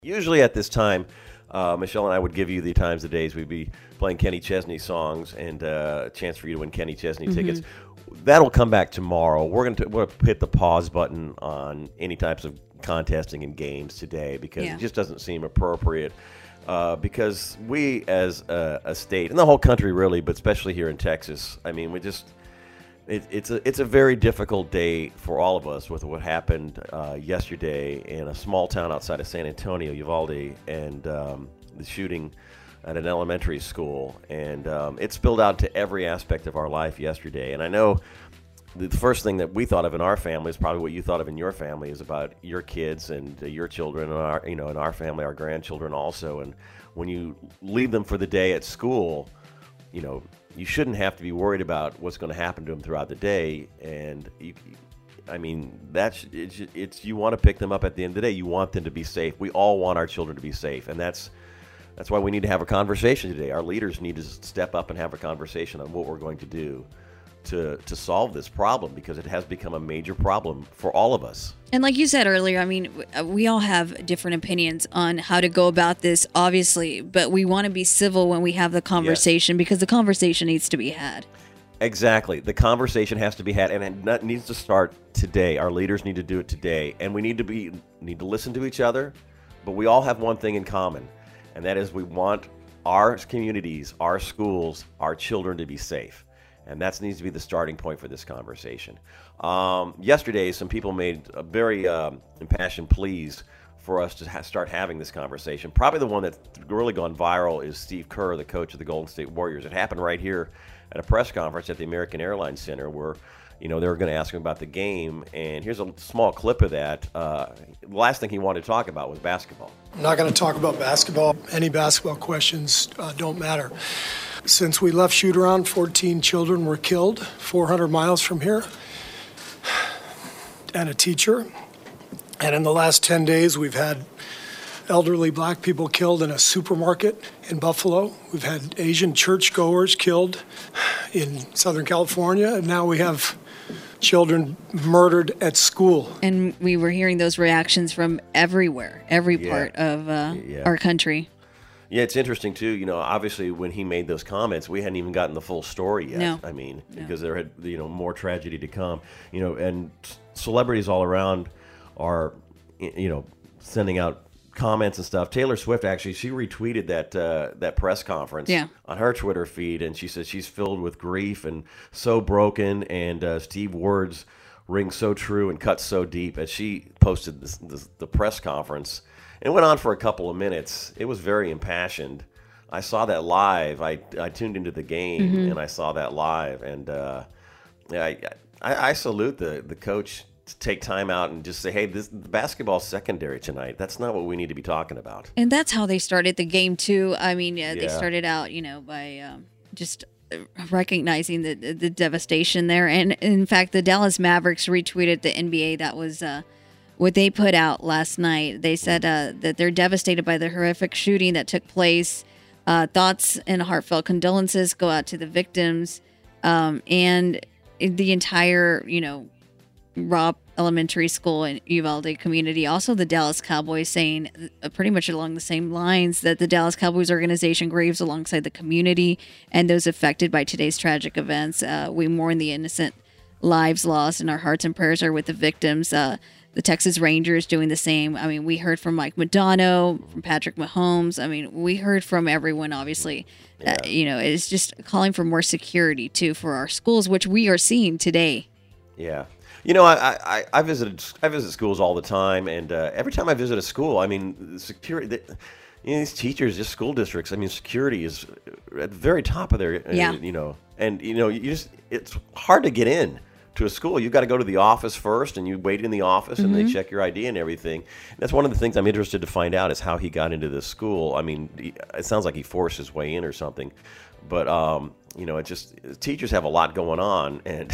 Usually at this time, Michelle and I would give you the times of days we'd be playing Kenny Chesney songs and a chance for you to win Kenny Chesney tickets. That'll come back tomorrow. We'll hit the pause button on any types of contesting and games today because it just doesn't seem appropriate. Because we as a state, and the whole country really, but especially here in Texas, I mean, it's a very difficult day for all of us with what happened yesterday in a small town outside of San Antonio, Uvalde, and the shooting at an elementary school. And it spilled out to every aspect of our life yesterday. And I know the first thing that we thought of in our family is probably what you thought of in your family is about your kids and your children and our, in our family, our grandchildren also. And when you leave them for the day at school, you shouldn't have to be worried about what's going to happen to them throughout the day. And you want to pick them up at the end of the day. You want them to be safe. We all want our children to be safe, and that's why we need to have a conversation today. Our leaders need to step up and have a conversation on what we're going to do to solve this problem, because it has become a major problem for all of us. And like you said earlier, I mean, we all have different opinions on how to go about this, obviously, but we want to be civil when we have the conversation because the conversation needs to be had. Exactly. The conversation has to be had, and it needs to start today. Our leaders need to do it today, and we need to listen to each other, but we all have one thing in common, and that is we want our communities, our schools, our children to be safe. And that needs to be the starting point for this conversation. Yesterday, some people made a very impassioned pleas for us to start having this conversation. Probably the one that's really gone viral is Steve Kerr, the coach of the Golden State Warriors. It happened right here at a press conference at the American Airlines Center where, they were going to ask him about the game. And here's a small clip of that. The last thing he wanted to talk about was basketball. I'm not going to talk about basketball. Any basketball questions don't matter. Since we left shoot-around, 14 children were killed 400 miles from here, and a teacher. And in the last 10 days, we've had elderly black people killed in a supermarket in Buffalo. We've had Asian churchgoers killed in Southern California, and now we have children murdered at school. And we were hearing those reactions from everywhere, every part of our country. Yeah, it's interesting, too. Obviously, when he made those comments, we hadn't even gotten the full story yet. No. I mean, because there had, more tragedy to come. And celebrities all around are, sending out comments and stuff. Taylor Swift, actually, she retweeted that press conference on her Twitter feed, and she said she's filled with grief and so broken, and Steve's words ring so true and cut so deep as she posted the press conference. It went on for a couple of minutes. It was very impassioned. I saw that live. I tuned into the game, and I saw that live. And I salute the coach to take time out and just say, hey, the basketball's secondary tonight. That's not what we need to be talking about. And that's how they started the game, too. I mean, they started out, by just recognizing the devastation there. And, in fact, the Dallas Mavericks retweeted the NBA. That was what they put out last night. They said that they're devastated by the horrific shooting that took place. Thoughts and heartfelt condolences go out to the victims and the entire, Robb Elementary School and Uvalde community. Also, the Dallas Cowboys saying pretty much along the same lines that the Dallas Cowboys organization grieves alongside the community and those affected by today's tragic events. We mourn the innocent lives lost, and our hearts and prayers are with the victims. The Texas Rangers doing the same. I mean, we heard from Mike Modano, from Patrick Mahomes. I mean, we heard from everyone, obviously. It's just calling for more security, too, for our schools, which we are seeing today. Yeah. I visit schools all the time, and every time I visit a school, I mean, security. These teachers, just school districts. I mean, security is at the very top of their. It's hard to get in to a school. You've got to go to the office first, and you wait in the office, and they check your ID and everything. And that's one of the things I'm interested to find out is how he got into this school. I mean, it sounds like he forced his way in or something, but teachers have a lot going on, and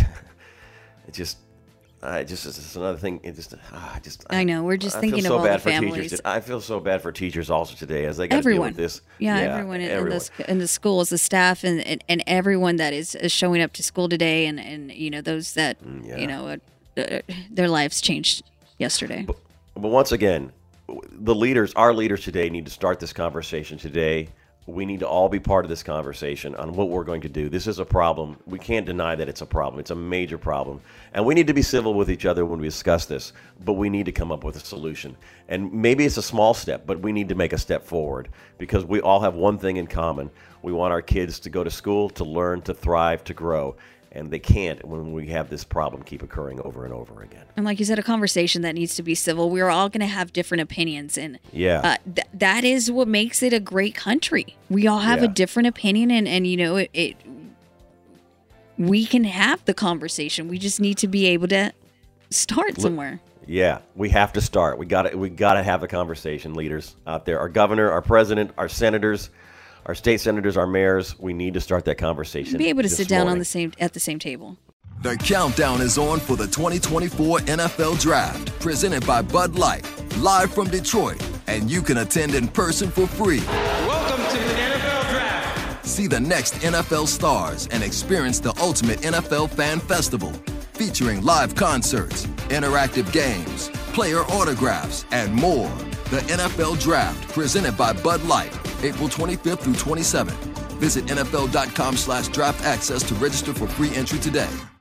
it's another thing. I know. We're just thinking of all the families. I feel so bad for teachers also today as they got to deal with this. Everyone in the schools, the staff, and everyone that is showing up to school today, and those that their lives changed yesterday. But once again, the leaders, our leaders today, need to start this conversation today. We need to all be part of this conversation on what we're going to do. This is a problem. We can't deny that it's a problem. It's a major problem. And we need to be civil with each other when we discuss this, but we need to come up with a solution. And maybe it's a small step, but we need to make a step forward because we all have one thing in common. We want our kids to go to school, to learn, to thrive, to grow. And they can't when we have this problem keep occurring over and over again. And like you said, a conversation that needs to be civil. We're all going to have different opinions. And that is what makes it a great country. We all have a different opinion. And you know, we can have the conversation. We just need to be able to start somewhere. Yeah, we have to start. We got to have a conversation, leaders out there. Our governor, our president, our senators, our state senators, our mayors, we need to start that conversation. Be able to sit down at the same table. The countdown is on for the 2024 NFL Draft, presented by Bud Light, live from Detroit, and you can attend in person for free. Welcome to the NFL Draft. See the next NFL stars and experience the ultimate NFL fan festival, featuring live concerts, interactive games, player autographs, and more. The NFL Draft, presented by Bud Light, April 25th through 27th. Visit NFL.com/draft access to register for free entry today.